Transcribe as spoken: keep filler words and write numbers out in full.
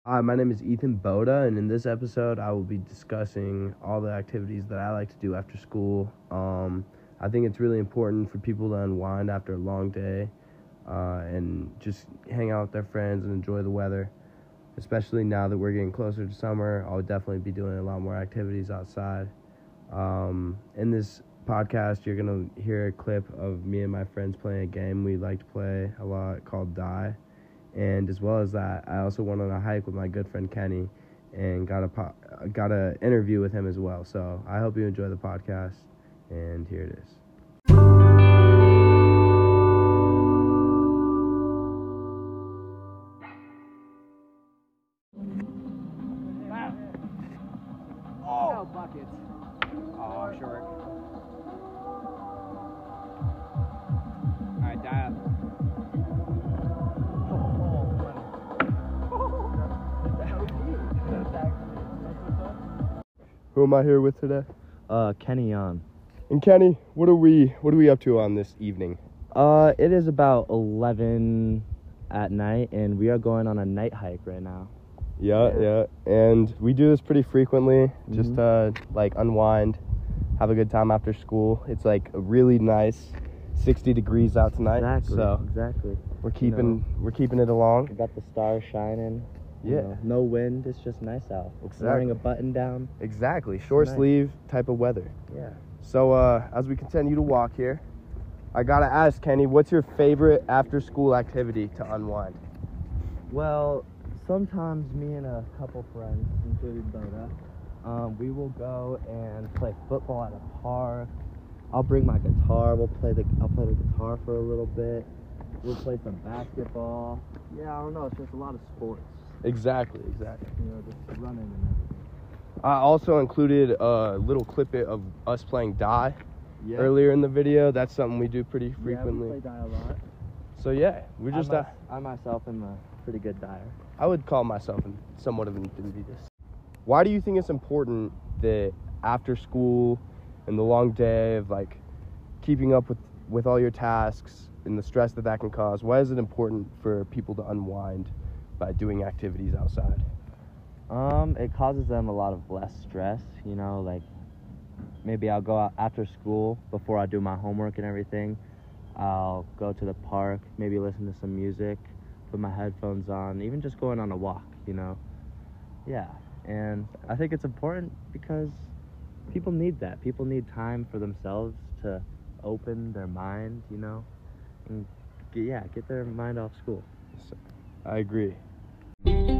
Hi, my name is Ethan Boda, and in this episode, I will be discussing all the activities that I like to do after school. Um, I think it's really important for people to unwind after a long day uh, and just hang out with their friends and enjoy the weather. Especially now that we're getting closer to summer, I'll definitely be doing a lot more activities outside. Um, in this podcast, you're going to hear a clip of me and my friends playing a game we like to play a lot called Die. And as well as that, I also went on a hike with my good friend Kenny and got a po- got a interview with him as well. So I hope you enjoy the podcast, and here it is. Oh, buckets. Oh, short. All right, die up. Who am I here with today? Uh, Kenny on. And Kenny, what are we what are we up to on this evening? Uh, it is about eleven at night, and we are going on a night hike right now. Yeah, yeah. And we do this pretty frequently, just Mhm. to like unwind, have a good time after school. It's like a really nice sixty degrees out tonight. Exactly. So exactly. we're keeping we're keeping it along. We got the stars shining. you Yeah. know, no wind. It's just nice out. Exactly. Wearing a button down. Exactly. Short Nice. sleeve type of weather. Yeah. So uh, as we continue to walk here, I gotta ask Kenny, what's your favorite after school activity to unwind? Well, sometimes me and a couple friends, including Boda, um, we will go and play football at a park. I'll bring my guitar. We'll play the. I'll play the guitar for a little bit. We'll play some basketball. Yeah, I don't know. It's just a lot of sports. Exactly, exactly. You know, just running and everything. I also included a little clip of us playing Die Yeah. earlier in the video. That's something we do pretty Yeah, frequently. we play die a lot. So yeah, we just. I, Uh, mys- I myself am a pretty good dyer. I would call myself an, somewhat of an enthusiast. Why do you think it's important that after school and the long day of like keeping up with, with all your tasks and the stress that that can cause, why is it important for people to unwind by doing activities outside? Um, it causes them a lot of less stress, you know, like maybe I'll go out after school before I do my homework and everything. I'll go to the park, maybe listen to some music, put my headphones on, even just going on a walk, you know. Yeah, and I think it's important because people need that. People need time for themselves to open their mind, you know, and get, yeah, get their mind off school. I agree.